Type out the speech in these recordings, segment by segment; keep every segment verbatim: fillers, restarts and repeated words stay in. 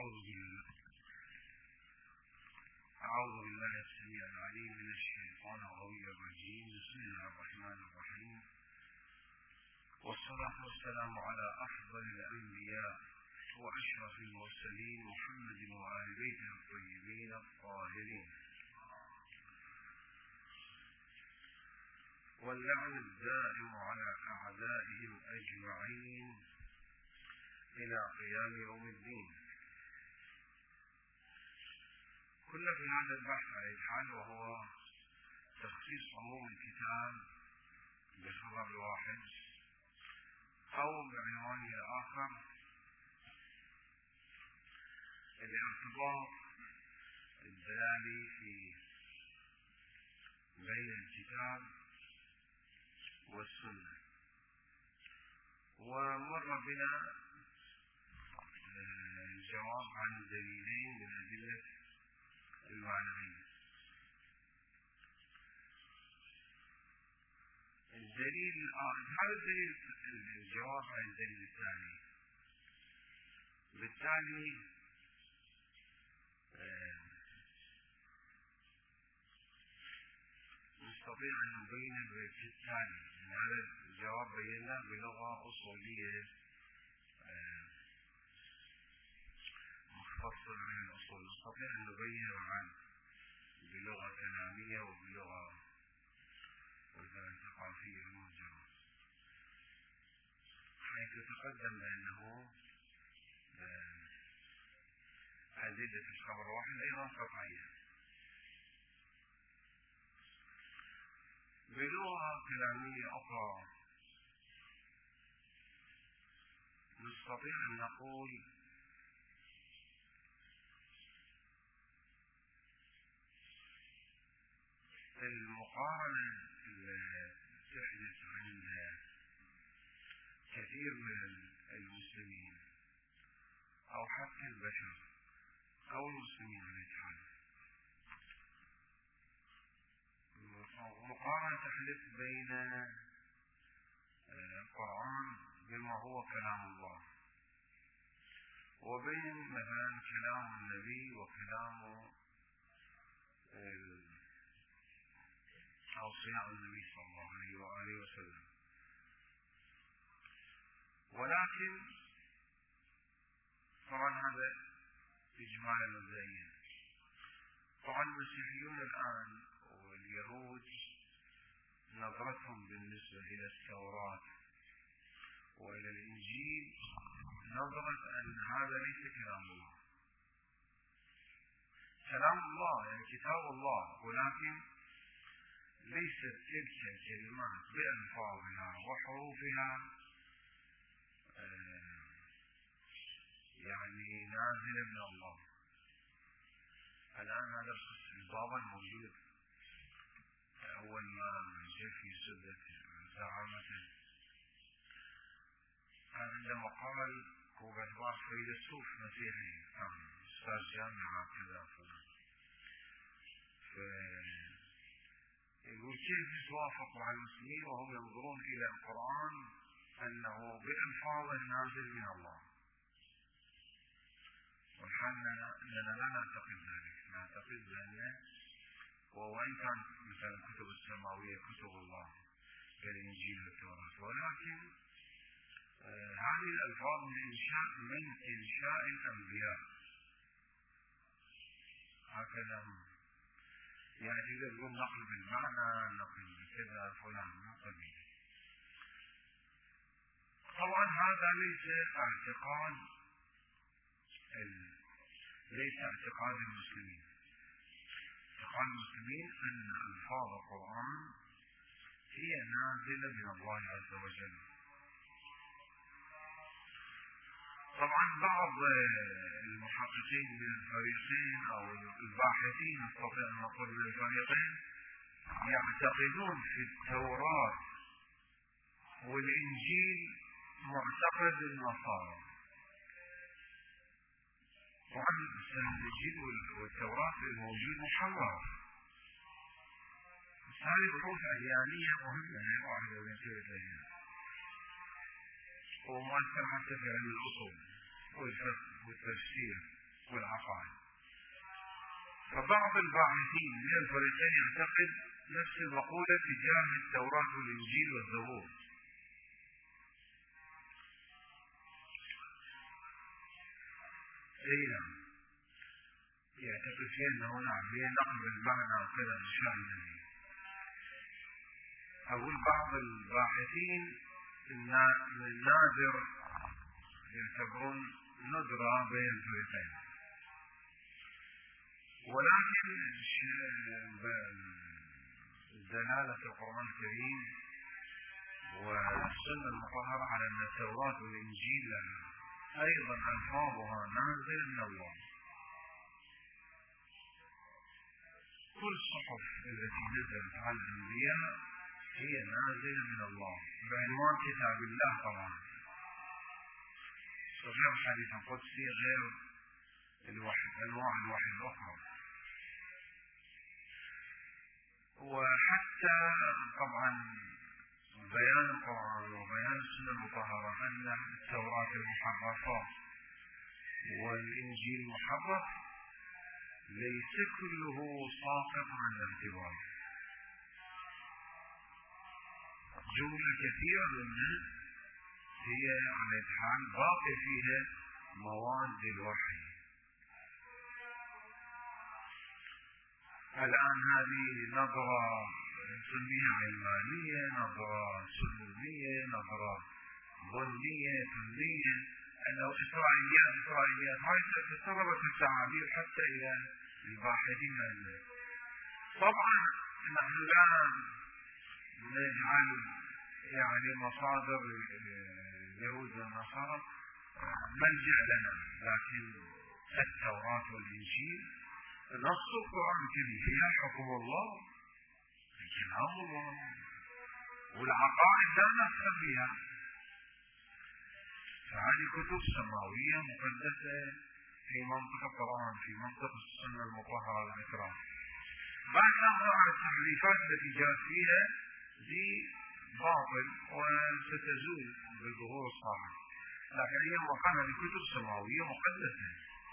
أعوذ بالله أعوذ بالله السميع العليم من الشيطان الغوي الرجيم. بسم الله الرحمن الرحيم، والصلاة والسلام على أفضل الأنبياء وأشرف المرسلين محمد وآل بيته الطيبين الطاهرين، واللعن الدائم على أعدائهم أجمعين إلى قيام يوم الدين. كنا في هذا البحث على الحال، وهو تخصيص عموم الكتاب بخبر واحد، أو بعنوانه الآخر الارتباط الدلالي في بين الكتاب والسنة. ومر بنا الجواب عن دليلين من أدلة المعنوية. الدليل هذا الدليل الجواب عن الدليل الثاني. بالتالي نستطيع أن نبين البيت الثاني. هذا الجواب بيناه بلغة أصولية مختصرة من الأصول، نستطيع أن نبين عن بلغة كلامية وبلغة ثقافية موجودة، حيث تقدم بأنه أدلة الخبر واحد أيضا قطعية. بلغة كلامية أخرى نستطيع أن نقول المقارنة التي تحدث عند كثير من المسلمين أو حتى البشر أو المسلمين على الحال، مقارنة تحدث بين القرآن بما هو كلام الله، وبين مثلا كلام النبي وكلام أوصياء النبي صلى الله عليه وآله وسلم. ولكن طبعا هذا إجمالا مبدئيا. طبعا المسيحيون الآن واليهود نظرتهم بالنسبة إلى التوراة وإلى الإنجيل نظرت أن هذا ليس كلام الله، كلام الله يعني كتاب الله، ولكن ليست تلك الكلمات بألفاظها وحروفها يعني نازلة من الله. الآن هذا البابا الموجود أول ما جاء في سدة زعامته عندما قال هو باعتبار فيلسوف مسيحي كان أستاذ جامعة كذا، يقول كيف يتوافق مع المسلمين وهم ينظرون إلى القرآن أنه بألفاظ نازل من الله، والحال أننا لا نعتقد ذلك. نعتقد بأن وإن كان مثل الكتب السماوية كتب الله كالإنجيل والتوراة، ولكن آه هذه الألفاظ من إنشاء من إنشاء الأنبياء. هكذا يعني إذا يقول نقل بالمعنى نقل بكذا فلان نقل. طبعا هذا ليس اعتقاد ليس اعتقاد المسلمين. اعتقاد المسلمين أن ألفاظ القرآن هي نازلة من الله عز وجل. طبعا بعض المحققين من الفريقين أو الباحثين نستطيع أن نقول من الفريقين يعتقدون في التوراة والإنجيل معتقد النصارى. طبعا الإنجيل والتوراة الموجود محرر، هذه بحوث أديانية مهمة لا واحد ينتبه إليها، ومؤثر حتى في علم الأصول والفقه والتفسير والعقائد. فبعض الباحثين من الفريقين يعتقد نفس المقولة تجاه التوراة والإنجيل والزبور. أي نعم، يعتقد فيه أنه نعم هي نقل المعنى كذا من شأن النبي. أقول بعض الباحثين من النادر يعتبرون ندرة بين الفريقين، ولكن دلالة القرآن الكريم والسنة المطهرة على أن التوراة والإنجيل أيضا ألفاظها نازلة من الله. كل الصحف التي نزلت على الأنبياء هي نازلة من الله بعنوان كتاب الله طبعا، غير الحديث القدسي، غير الوحي أنواع الوحي الأخرى. وحتى طبعا بيان القرآن وبيان السنة المطهرة أن التوراة المحرفة والإنجيل المحرف ليس كله ساقط عن الاعتبار، جملة كثيرة منها هي على الحال باقي فيها مواد الوحي. الآن هذه نظرة نسميها علمانية، نظرة سلوكية، نظرة ظنية فنية، أنه إسرائيليات إسرائيليات هاي تتطرق التعابير حتى إلى الباحثين عنه. طبعا نحن لا نجعل يعني مصادر اليهود والنصارى ملجأ لنا، لكن التوراة والإنجيل نص القرآن الكريم فيها حكم الله، كلام الله، والعقائد لا نفخ فيها. فهذه كتب سماوية مقدسة في منطق القرآن، في منطق السنة المطهرة الإكرام. ما نظر على التحريفات التي جاءت فيها دي باطل وستزول بظهور الصالح، لكن هي مقامة لكتب سماوية مقدسة.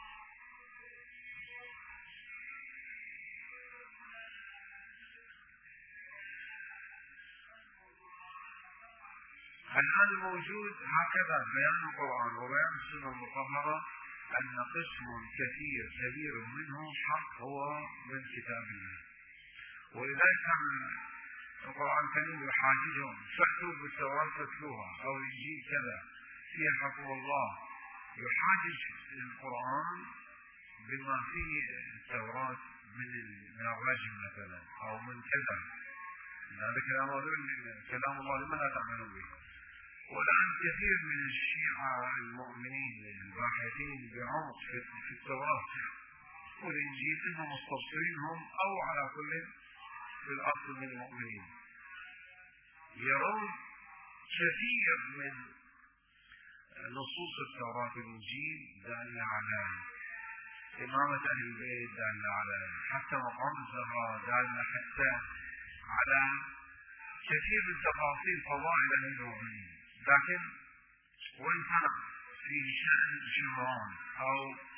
الآن الموجود هكذا بيان القرآن وبيان السنة المطهرة أن قسم كثير كبير منه حق هو من كتاب الله، ولذلك كان القرآن الكريم يحاججهم: فأتوا بالتوراة فاتلوها، أو الإنجيل كذا فيها حكم الله. يحاجج القرآن بما فيه التوراة من الرجم مثلا أو من كذا، هذا كلام الله، كلام الله لما لا تعملوا به. والآن كثير من الشيعة المؤمنين الباحثين بعمق في التوراة والإنجيل إنهم مستبصرين هم أو على كل في الأصل من المؤمنين يرون كثير من نصوص التوراة والإنجيل دالة على إمامة أهل البيت، دالة على حتى مقام الزهراء، دالة حتى على كثير من تفاصيل فضائل أهل المؤمنين. لكن وإن كان في شأن جمران أو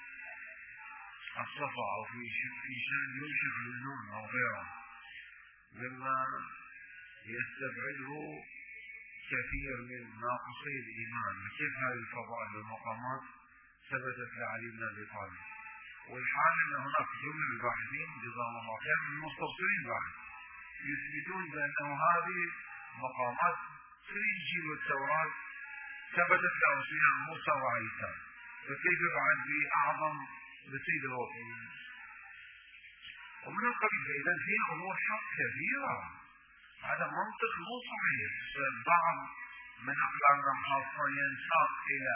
الصفا أو في في شأن يوشع بن نون أو غيره مما يستبعده كثير من ناقصي الإيمان، كيف هذه الفضائل والمقامات ثبتت لعلي بن أبي طالب. والحال أن هناك جملة من الباحثين جزاهم الله خير من المستبصرين بعد يثبتون بأنه هذه مقامات في الإنجيل والتوراة ثبتت لأوصياء موسى وعيسى، فكيف بعد بأعظم بسيد الوطن ومن القبيل. إذا في أمور حق كثيرة، هذا منطق مو صحيح. بعض من أقلامنا خاصة ينساق إلى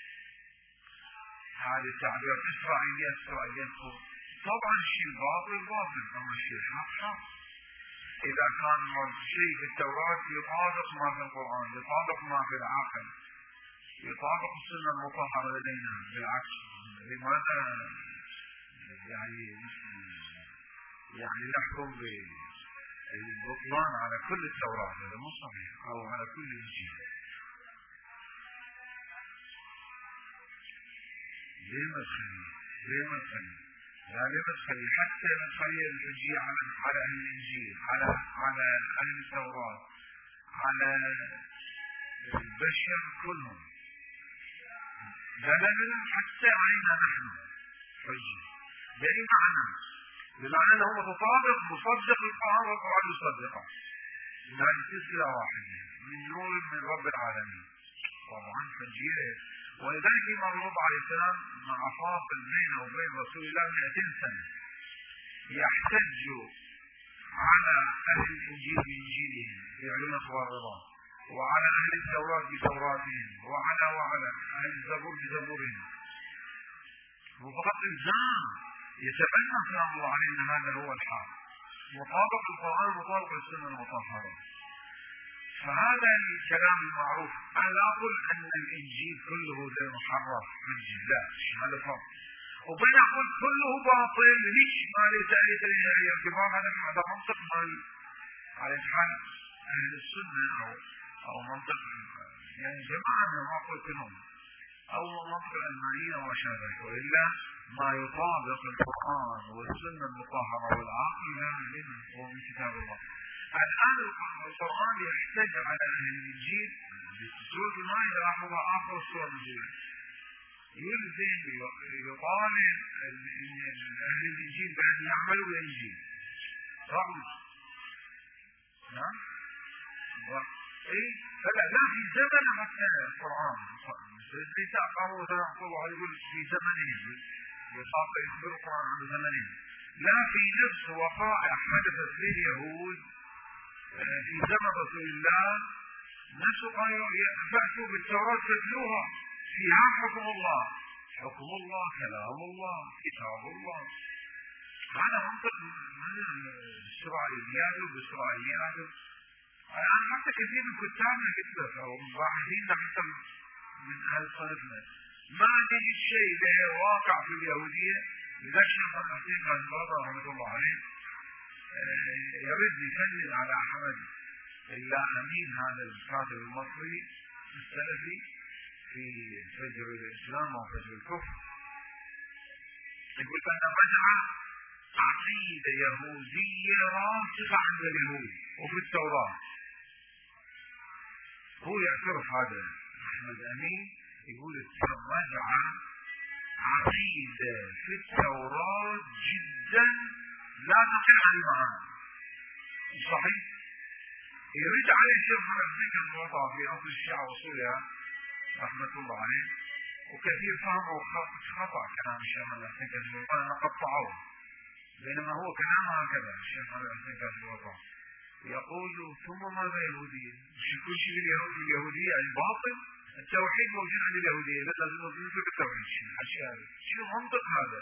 هذه التعبير إسرائيليات إسرائيليات. طبعا الشيء باطل باطل، أما الشيء حق حق. إذا كان شيء في التوراة يطابق ما في القرآن، يطابق ما في العقل، يطابق السنة المطهرة لدينا، بالعكس لماذا يعني يعني نحكم بالبطلان على كل التوراة؟ هذا مو صحيح، أو على كل الإنجيل. ليه مدخلي؟ غير مدخلي، لا غير مدخلي، حتى مدخلية الحجية على على أهل الإنجيل، على على أهل التوراة، على البشر كلهم، دلالة حتى علينا نحن حجة. بأي معنى؟ بمعنى أنه متطابق مصدق القرآن والقرآن يصدقه، إن هذه سلسلة واحدة من نور من رب العالمين. طبعا حجية، ولذلك الإمام لوط عليه السلام مع فاصل بينه وبين رسول الله مئتين سنة يحتج على أهل الإنجيل بإنجيلهم في علوم أخبار الرضا، وعلى أهل التوراة بتوراتهم، وعلى وعلى أهل الزبور بزبورهم. وفقط إلزام يتبنى سلام الله عليه أن هذا هو الحال، مطابق القرآن مطابق السنة المطهرة. فهذا الكلام المعروف. أنا لا أقول أن الإنجيل كله غير محرف من لا، هذا فرق. وبين أقول كله باطل ليش ما ليس أي ارتباط. هذا هذا منطق مالي على حال أهل السنة أو أو منطق يعني جماعة من المعقول كلهم أو منطق العلمانيين وما شابه، وإلا ما يطابق القرآن والسنة المطهرة والعقل هو من كتاب الله. الآن القرآن يحتج على أهل الإنجيل بسورة المائدة رحمه الله آخر السورة الأولى، يلزم يطالب أهل الإنجيل بأن يعملوا بالإنجيل. رغم نعم إيه فلا لا في زمن حتى القرآن ليس أقاموا الله يقول في زمنهم يخاطب يخبر القرآن عن زمنهم، لا في نفس وقائع حدثت لليهود في زمن رسول الله نفس قالوا فأتوا بالتوراة تتلوها فيها حكم الله، حكم الله كلام الله كتاب الله. هذا منطق من الإسرائيليات والإسرائيليات. الآن حتى كثير من كتابنا كتبت أو باحثين حتى من أهل صنفنا ما نجد شيء له واقع في اليهودية. إذا الشيخ الحسين بن باز رحمة الله عليه يرد يسلم على أحمد إلا أمين هذا الكاتب المصري السلفي في فجر الإسلام وفجر الكفر، يقول أن رجع عقيدة يهودية راسخة عند اليهود وفي التوراة. هو يعترف هذا أحمد أمين، يقول رجع عقيدة في التوراة جدا لا تقل عن المعاني. صحيح؟ يرد عليه الشيخ محمد بن الموضع في أصل الشيعة وصولها رحمة الله عليه، وكثير فهموا خطأ كلام الشيخ محمد بن الموضع قطعوه، بينما هو كلام هكذا. الشيخ محمد بن الموضع يقول ثم ماذا يهودية؟ كل شيء اليهودية يعني باطل. التوحيد موجود عند اليهودية، لا لازم نثبت التوحيد. شو منطق هذا؟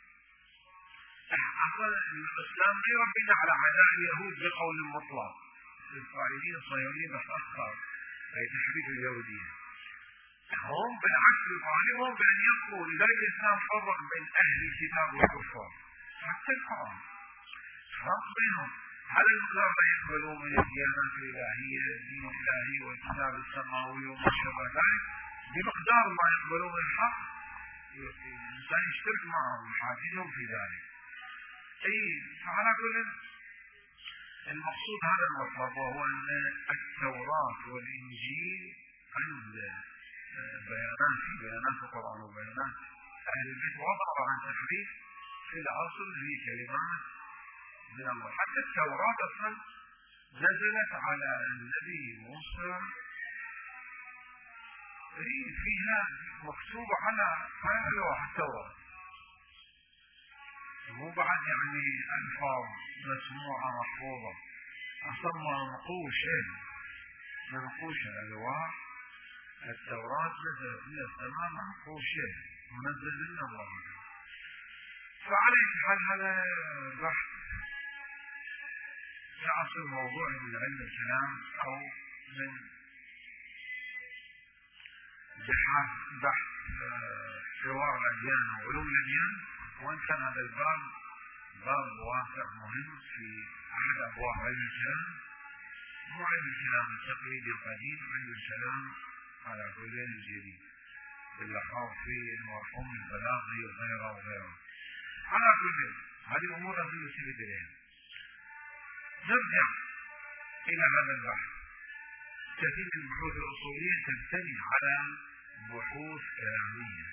أصلا الإسلام ما يربينا على عداء اليهود بقول مطلق. الإسرائيليين الصهيونيين متأخر أي تحريف اليهودية. هم بالعكس يطالبهم بأن يبقوا. لذلك الإسلام فرق بين أهل الكتاب والكفار حتى القرآن، فرق بينهم. هل المقدار ما يقبلوا من الديانات الإلهية الدين الإلهي والكتاب السماوي وما شابه ذلك بمقدار ما يقبلوا من الحق الإنسان يشترك معهم ويحاكيهم في ذلك. أي فعلى كل المقصود هذا المطلب، وهو أن التوراة والإنجيل عند بيانات بيانات القرآن وبيانات أهل البيت وضعوا عن تحريف في الأصل هي كلمات من الله. حتى التوراة أصلا نزلت على النبي موسى فيها مكتوبة على على لوح التوراة، مو بعد يعني ألفاظ مسموعة محفوظة، أصلا منقوشة منقوشة ألواح التوراة نزلت من السماء منقوشة منزل من الله. فعلى حال هذا بحث في أصل الموضوع من علم الكلام أو من بحث بحث حوار الأديان وعلوم الأديان، وإن كان هذا الباب باب واسع مهم في أحد أبواب علم الكلام، مو علم الكلام التقليدي القديم، علم الكلام على كلين الجديد. باللحاظ في المفهوم البلاغي وغيره وغيره. على كل هذه الأمور التي يشير إليها. نرجع إلى هذا البحث. كثير من البحوث الأصولية تبتني على بحوث كلامية،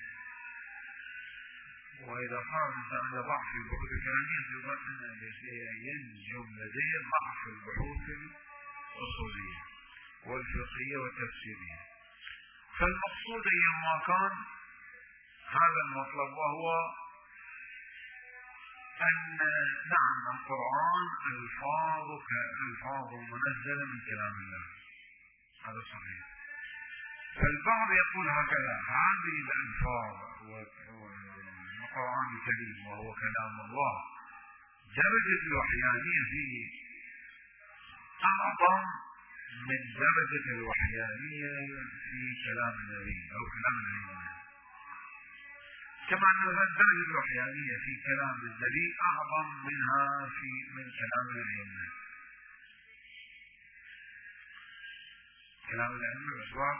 وإذا صار الإنسان عنده ضعف في البحوث الكلامية ينجم لديه ضعف في البحوث الأصولية والفقهية والتفسيرية. فالمقصود أيما كان هذا المطلب، وهو أن نعم القرآن ألفاظ كألفاظ منزلة من كلام الله، هذا صحيح. فالبعض يقول هكذا: هذه الألفاظ والقرآن الكريم وهو كلام الله درجة الوحيانية فيه أعظم من درجة الوحيانية في كلام النبي أو كلام الأئمة، كما أن درجة الوحيانية في كلام النبي أعظم منها في من كلام الأئمة. كلام الأئمة بأسباب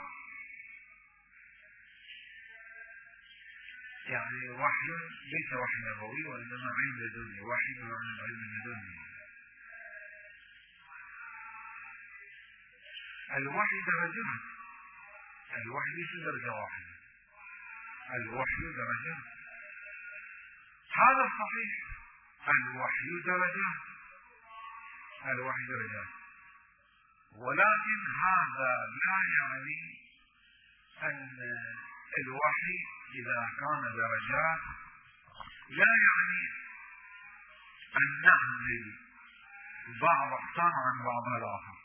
يعني وحي ليس وحي نبوي وإنما علم لدني، وحي بمعنى علم لدني. الوحي درجات، الوحي ليس درجة واحدة، الوحي درجات، هذا صحيح. الوحي درجات، الوحي درجات، ولكن هذا لا يعني أن الوحي إذا كان درجات لا يعني أن نحمل بعض أحكام عن بعضها الآخر،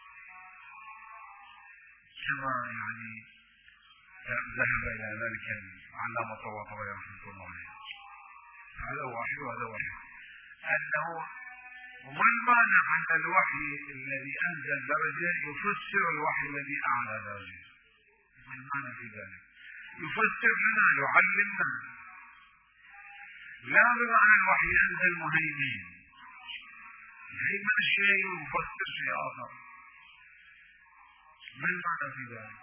كما يعني ذهب إلى ذلك العلامة الطباطبائي رحمه الله عليه. هذا واحد وهذا واحد، أنه وما المانع أن الوحي الذي أنزل درجة يفسر الوحي الذي أعلى درجة؟ ما المانع في ذلك؟ يفسر لنا، يعلمنا، لا بمعنى الوحي أنزل مهيمن، يهيمن الشيء ويفسر شيء آخر. ما المعنى في ذلك؟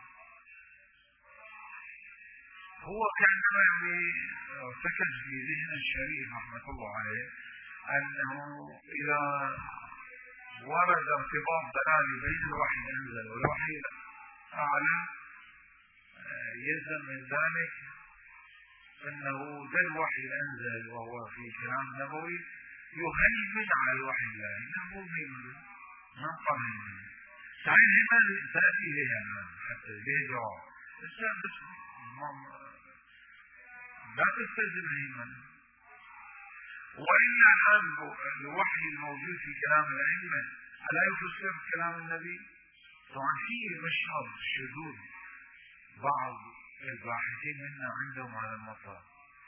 هو كأنما يعني ارتكز في ذهن الشريف رحمة الله عليه أنه إذا ورد ارتباط دلالي بين الوحي الأنزل والوحي الأعلى يلزم من ذلك أنه ذا الوحي الأنزل وهو في كلام نبوي يهيمن على الوحي الله. إنه مهيمن من قريب تعين هنا سأتي إليها حتى إليه جواب، بس لا تستلزم هيمن. وإلا الآن الوحي الموجود في كلام الأئمة ألا يفسر كلام النبي؟ طبعا فيه مشهد شذوذ بعض الباحثين منا عندهم على المطلب،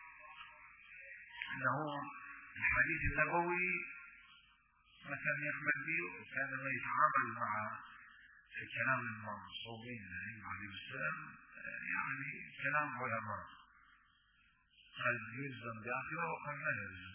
أنه الحديث النبوي مثلا يقبل به وكانما يتعامل مع كلام المعصومين عليه السلام يعني كلام علماء، قد يلزم داخله وقد لا يلزم.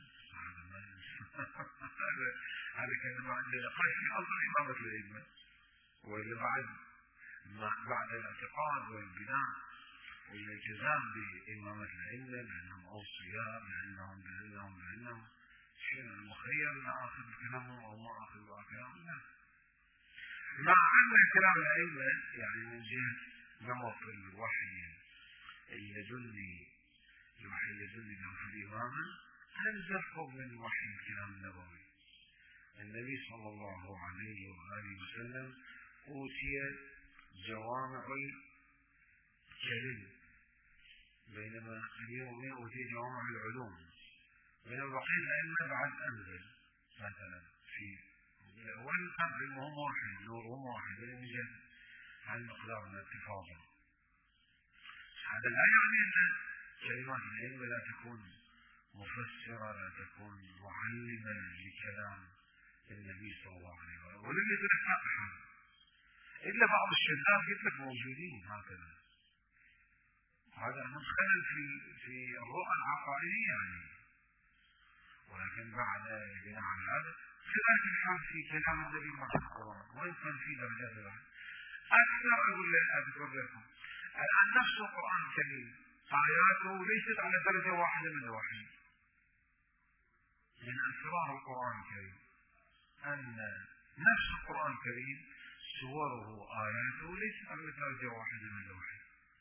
هذا كلمة عندنا قد في أصل إمامة الأئمة، واللي بعد بعد الاعتقاد والبناء والالتزام بإمامة الأئمة لأنهم أوصياء، لأنهم لأنهم لأنهم شيء المخير لا آخذ كلامهم أو ما آخذ كلامهم، لا. مع أن كلام الأئمة يعني من جهة نمط الوحي اللدني، الوحي اللدني له في الإمامة أنزل فوق من وحي الكلام النبوي. النبي صلى الله عليه وآله وسلم أوتي جوامع الكلم، بينما اليوم أوتي جوامع العلوم، بينما بقية الأئمة بعد أنزل مثلا في الأول كان علمهم واحد، نورهم واحد، ولم يوجد عن مقدار الاتفاق. هذا لا يعني أن كلمات الأئمة لا تكون مفسرة، لا تكون معلمة لكلام النبي صلى الله عليه وسلم، ولم يتلقى أحد إلا بعض الشباب قلت لك موجودين هكذا. هذا من خلل في في الرؤى العقائدية يعني، ولكن بعد بناء على هذا كذلك الحال في كلام النبي مع القرآن، وإن كان في درجات العلم أكثر. أقول أذكر لكم الآن نفس القرآن الكريم آياته ليست على درجة واحدة من الوحي. من أسرار القرآن الكريم أن نفس القرآن الكريم سوره آياته ليست على درجة واحدة من الوحي.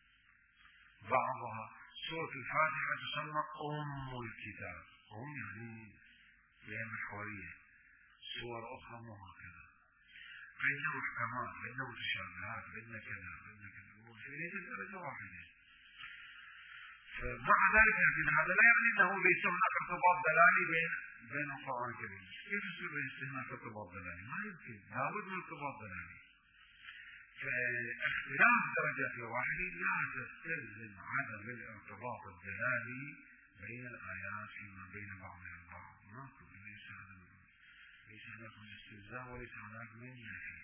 بعضها سورة الفاتحة تسمى أم الكتاب، أم يعني هي محورية، سور أخرى مو هكذا، عندنا محكمات، عندنا متشابهات، عندنا كذا عندنا كذا، ليست درجة واحدة. فمع ذلك هذا لا يعني أنه ليس هناك ارتباط دلالي بين بين القرآن الكريم. كيف يصير هناك ارتباط دلالي؟ ما يمكن، لابد من ارتباط دلالي. فاختلاف درجات الوحي لا تستلزم عدم الارتباط الدلالي بين الآيات فيما بين بعضها البعض. ماكو، ليس ليس هناك من استلزام وليس هناك من نفي.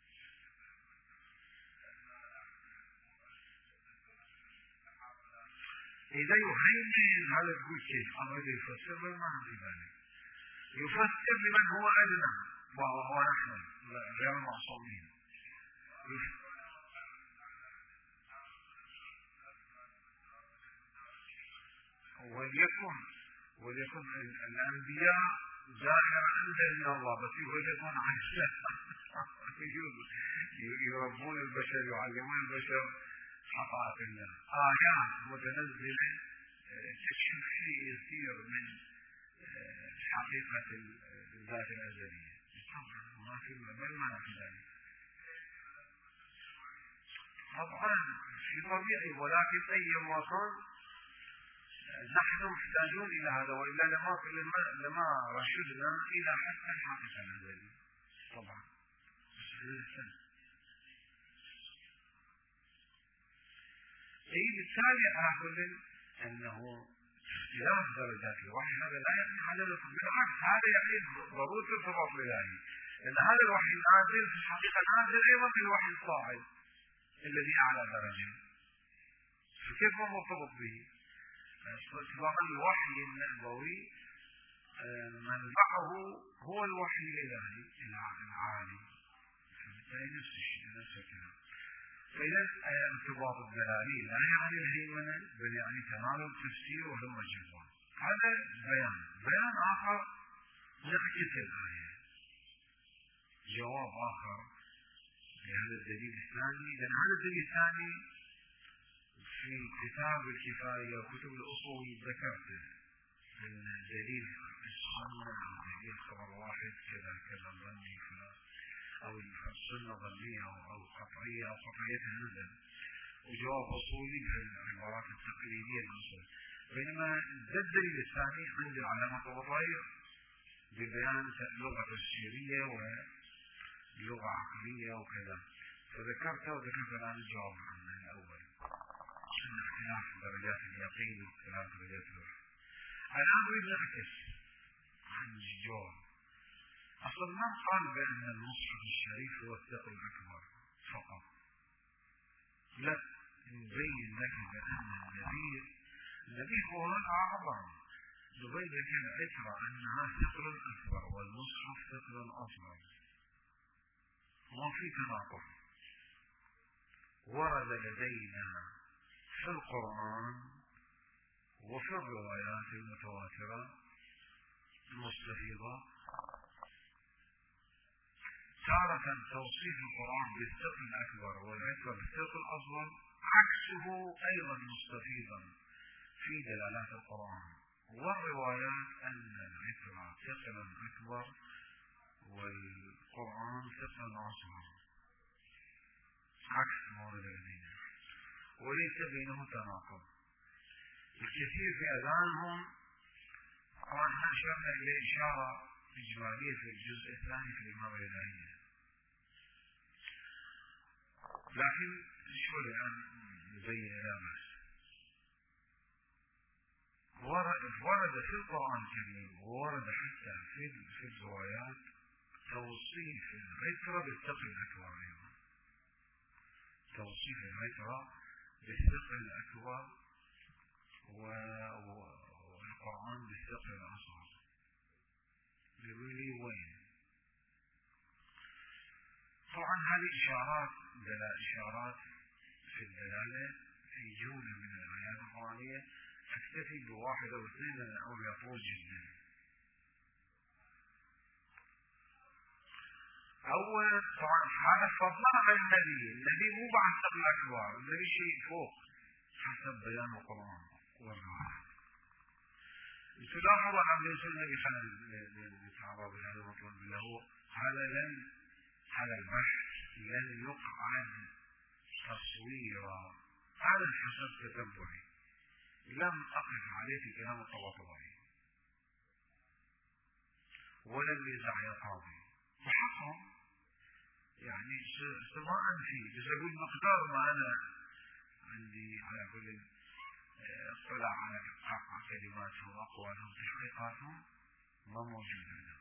إذا يهيمن هذا يقول كيف؟ أما إذا يفسر ما عندي بالي. يفسر لمن هو أدنى وهو نحن غير المعصومين. وليكن وليكن الأنبياء ظاهرة أنزل من الله، بس وليكن عشاء يربون البشر، يعلمون البشر حقائق الله. آيات متنزلة تكشف شيء يصير من حقيقة الذات الأزلية. ما في بل ما في ذلك طبعا في طبيعي، ولكن أي مكان نحن محتاجون إلى هذا، وإلا لما لما لما رشدنا إلى حتى الحقيقة الأزلية. طبعا أي بالتالي على كل أنه اختلاف درجات الوحي هذا لا يعني عدم، بالعكس هذا يعني ضرورة ارتباط إلهي، لأن هذا الوحي النازل في الحقيقة نازل أيضا في الوحي الصاعد الذي أعلى درجة، فكيف ما مرتبط به؟ طبعا الوحي النبوي منبعه هو الوحي الإلهي العالي، فبالتالي نفس الشيء نفس الكلام. فإذا ارتباط الدلالي لا يعني الهيمنة بل يعني تمام التفسير وهم الجواب. هذا بيان. بيان آخر نعكس الآية، جواب آخر لهذا الدليل الثاني، لأن هذا الدليل الثاني في كتاب الكفاية وكتب الأصول ذكرته أن دليل السنة أو دليل خبر واحد كذا كذا ظني أو السنة ظنية أو قطعية أو قطعية نزل، وجواب أصولي في العبارات التقليدية الأصول. بينما الدليل الثاني عند العلامة والرأي ببيان لغة تفسيرية ولغة عقلية وكذا، فذكرته وذكرت الآن الجواب عنه الأول، أن اختلاف درجات اليقين واختلاف درجات الوحي. الآن نريد نعكس عن الجواب. أصلا ما قال بأن المصحف الشريف هو الثقل الأكبر فقط، لا، نبين لك بأن النبي النبي هو أعظم، نبين لك العشرة أنها ثقل أكبر والمصحف ثقل أصغر، ما في تناقض. ورد لدينا في القرآن وفي الروايات المتواترة المستفيضة تارة توصيف القرآن بالثقل الأكبر والعترة بالثقل الأصغر، عكسه أيضا مستفيضا في دلالات القرآن والروايات أن العترة ثقل أكبر والقرآن ثقل أصغر، عكس ما ورد لدينا، وليس بينه تناقض. الكثير في أذهانهم طبعا احنا أشرنا إلى إشارة إجمالية في الجزء الثاني في الإمامة الإلهية، لكن شو الآن نبين لا بأس. ورد في القرآن الكريم وورد حتى في في الروايات توصيف العترة بالثقل الأكبر، أيضا توصيف العترة بالثقل الأكبر والقرآن بالثقل الأصغر. يقول لي وين؟ طبعا هذه إشارات دلالة إشارات في الدلالة في في جولة من الآيات القرآنية أكتفي بواحد أو اثنين لأن أقول يطول جدا. أولا طبعا هذا فضلا عن النبي، النبي مو بعد قبل الأكبر، النبي شيء فوق حسب بيان القرآن والرعاية. تلاحظ أن ليس النبي خلال نتعرض لهذا المطلب اللي هو هذا لن هذا البحث لن يقعد تصويرا على حسب تتبعي، لم أقف عليه في كلام الطباطبائي ولم يزع يقاضي وحقهم، يعني سواء في بس أقول مقدار ما أنا عندي على كل اطلع على كلماتهم وأقوالهم تحقيقاتهم ما موجود هنا،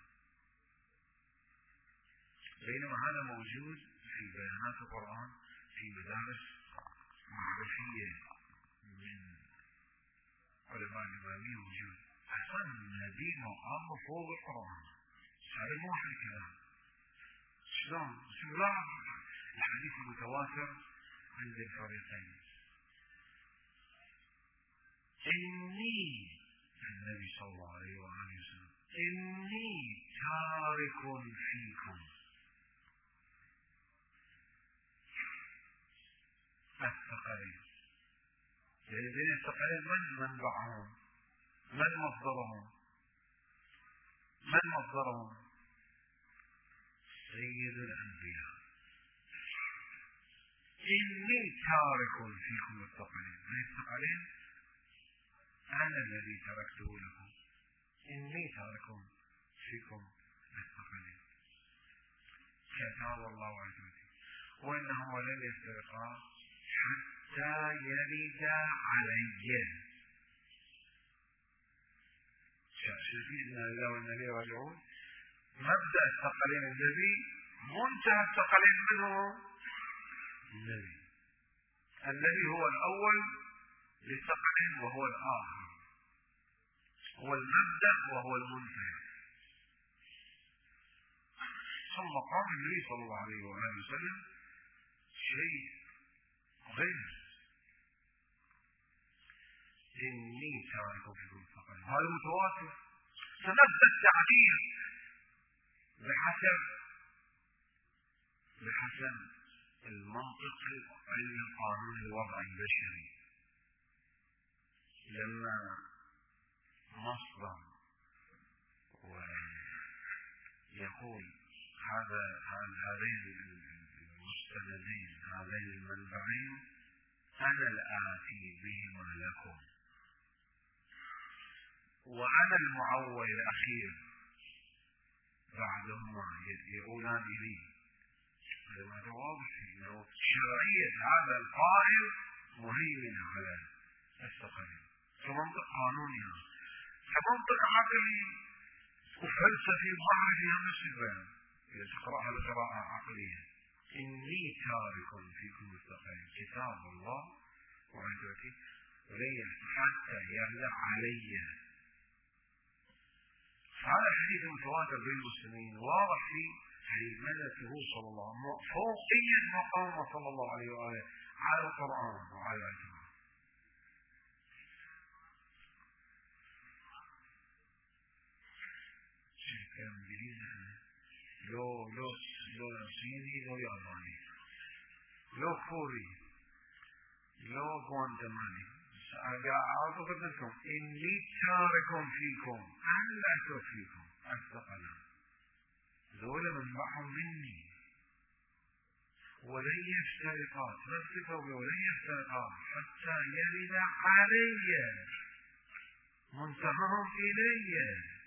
بينما هذا موجود في بيانات القرآن في مدارس معرفية من علماء الإمامية موجود. أصلا النبي مقامه فوق القرآن، هذا مو أحد الكلام. شلون؟ شو لا الحديث المتواتر عند الفريقين إني النبي صلى الله عليه وآله وسلم إني تارك فيكم الثقلين. الذين الثقلين من منبعهم؟ من مصدرهم؟ من مصدرهم؟ سيد الأنبياء. إني تارك فيكم الثقلين، من الثقلين أنا الذي تركته لكم، إني تارك فيكم الثقلين كتاب الله عز وجل وإنه لن يفترقا حتى يرد علي. شايفين إن الله والنبي راجعون. مبدأ الثقلين النبي، منتهى الثقلين منه النبي. النبي هو الأول للثقلين وهو الآخر، هو المبدأ وهو المنتهى. ثم قام النبي صلى الله عليه وآله وسلم شيء غير إني تارك فيكم الثقلين، هذا متواتر. تنبه التعبير بحسب بحسب المنطق العلمي القانوني الوضع البشري. لما مصدر ويقول هذا هذين المستندين هذين المنبعين أنا الآتي بهما لكم وأنا المعول الأخير بعدهما يقولان لي. هذا واضح أنه شرعية هذا القائل مهيمن على الثقلين كمنطق قانوني، كمنطق عقلي وفلسفي معرفي هم الشباب إذا تقرأها بقراءة عقلية. إني تارك فيكم الثقلين كتاب الله وعزوتي ولن حتى يرجع علي. هذا الحديث المتواتر بين المسلمين واضح في هيمنته صلى الله عليه وسلم، فوقية مقامه صلى الله عليه وآله على القرآن وعلى الإجماع. انجليزي لو لو لو صيني لو ياباني لو كوري لو غوانتمالي اعتقد لكم اني تارك فيكم الا فيكم الثقلين ذولا منبعهم مني ولن يفترقا ترتقوا ولن يفترقا حتى يرد علي منتهاهم الي.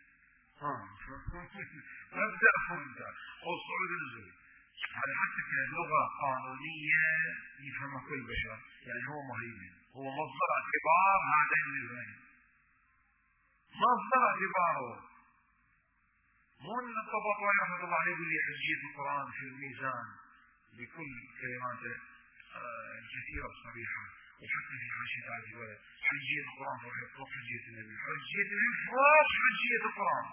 مبدأ فهمت وصعود النزول هذا حتى كلغة قانونية يفهمها كل بشر، يعني هو مهيمن، هو مصدر اعتبار هذين الاثنين، مصدر اعتباره. مو ان الطباطبائي رحمة الله عليه يقول لي حجية القرآن في الميزان بكل كلماته الكثيرة الصريحة، وحتى في حاشية هذه الولد حجية القرآن فوق حجية النبي، حجية النبي فوق حجية القرآن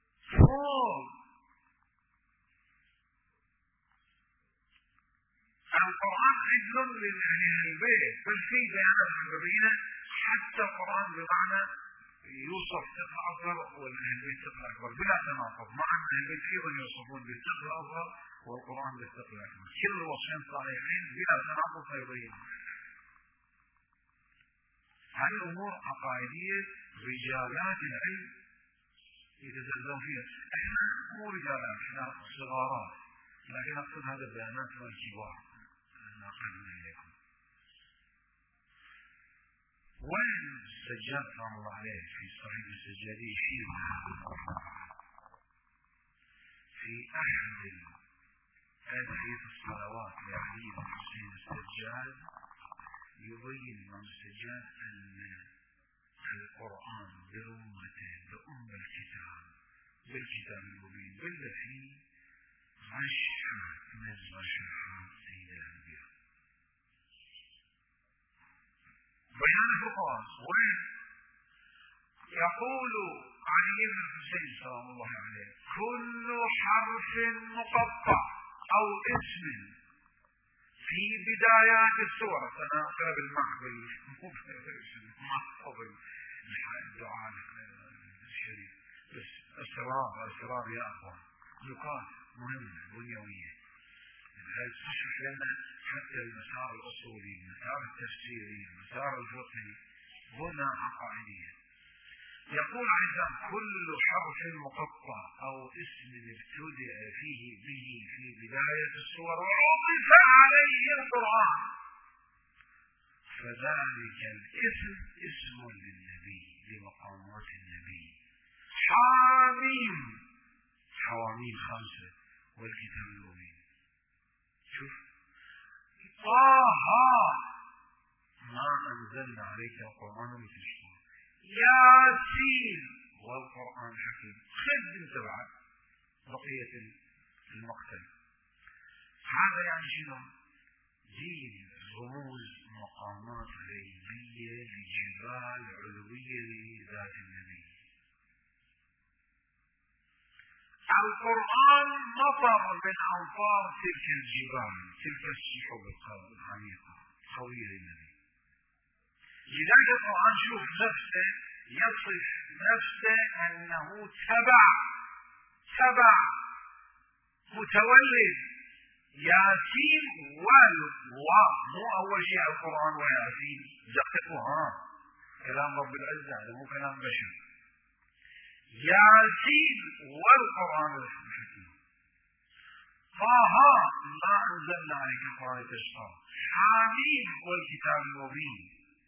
فوق. القرآن عدل لأهل البيت، بل في بيانات مبينة حتى القرآن بمعنى يوصف ثقة أصغر والأهل البيت ثقة أكبر بلا تناقض، مع أن أهل البيت أيضا يوصفون بالثقة الأصغر والقرآن بالثقة الأكبر، كل الوصفين صحيحين بلا تناقض فيبين. هذه الأمور عقائدية رجالات العلم يتزلزلون فيها. احنا مو رجالات، احنا صغارات، لكن اقصد هذا البيانات والكبار نقلنا اليكم. وين السجاد رحمه الله عليه في صحيح السجادي شيء في احد ادعية الصلوات لعلي بن حسين السجاد يبين الإمام السجاد أن القرآن برمته بأم الكتاب بالكتاب المبين بل في رشحات من رشحات سيد الأنبياء. بيان الفقهاء وين يقول علي بن الحسين سلام الله عليه كل حرف مقطع أو اسم في بدايات السورة، أنا أقرأ بالمحضر مو بالمحضر الدعاء الشريف، بس أسرار أسرار يا أخوان، نقاط مهمة بنيوية هاي تشرح لنا حتى المسار الأصولي، المسار التفسيري، المسار الفقهي، بنى عقائدية. يقول عز كل حرف مقطع أو اسم ابتدأ فيه به في بداية السور وعطف عليه القرآن فذلك الاسم اسم للنبي لمقامات النبي. حاميم حواميم خمسة والكتاب المبين. شوف طه ما أنزلنا عليك القرآن لتشقى. ياسين والقرآن حكيم. خذ انتبع بقية المقتل. هذا يعني شنو؟ دين رموز مقامات غيبية لجبال علوية لذات النبي. القرآن مطر من أمطار تلك الجبال، تلك السحب العميقة خوية للنبي. لذلك القرآن شوف نفسه يصف نفسه أنه تبع تبع متولد. ياسين والوا مو أول شيء القرآن وياسين دققوا ها كلام رب العزة هذا مو كلام بشر. ياسين والقرآن الحكيم. طه ما أنزلنا عليك القرآن لتشقى. حميم والكتاب المبين.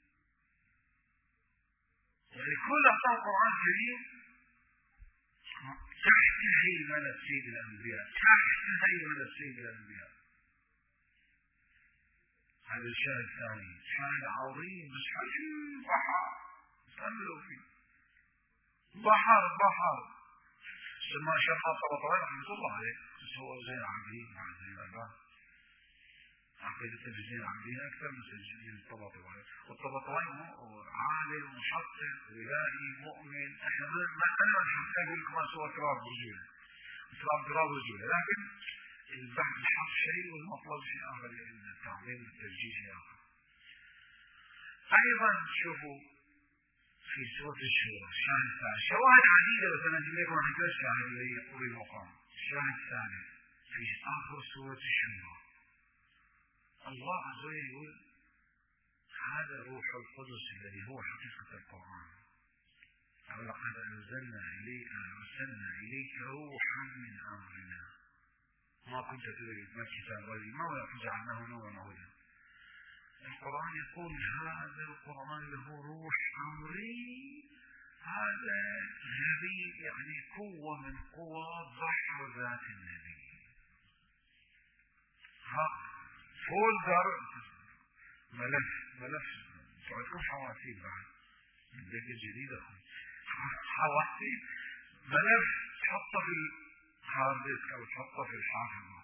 يعني كل أقسام القرآن الكريم تحت هيمنة سيد الأنبياء، تحت هيمنة سيد الأنبياء. هذا الشاهد الثاني شاهد عظيم بس حجم بحر تأملوا فيه. بحر بحر سماه شيخ الطباطبائي رحمة الله عليه هو زين العابدين مع زين العابدين. عقيدة زين العابدين أكثر من زين الطباطبائي. والطباطبائي عالم محقق ولائي مؤمن. احنا ما أنا أقول لكم سوى تراب رجولة تراب تراب رجولة، لكن البحث الحق شيء والمطلب شيء آخر، التعظيم والتسجيل شيء آخر. أيضا شوفوا في سورة الشورى الشاهد الثاني. شواهد عديدة بس أنا أجيب لكم عن ثلاث شواهد اللي يقوي المقام. الشاهد الثاني في آخر سورة الشورى الله عز وجل يقول هذا روح القدس الذي هو حقيقة القرآن. ولقد أنزلنا إليك أرسلنا إليك روحا من أمرنا ما كنت تدري ما الكتاب غيري ما جعلناه نورا وهدى. القرآن يقول هذا القرآن له روح أمري. هذا نبي يعني قوة من قوى بحر ذات النبي. ها فولدر ملف ملف عندكم حواسيب بعد من ذاك الجديد حواسيب ملف تحطه في الهارد ديسك أو تحطه في الحافظة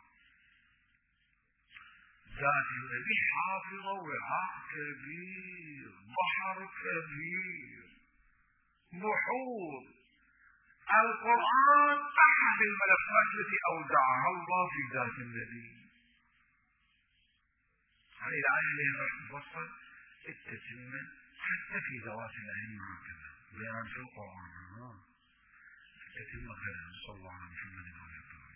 ذات النبي. حافظة وعاء كبير بحر كبير بحور. القرآن أحد الملفات التي أودعها الله في ذات النبي. هذه الآية اللي راح تفصل التتمة حتى في ذوات الأئمة هكذا بيان في القرآن التتمة كذا. صلى الله على محمد وعلى آله.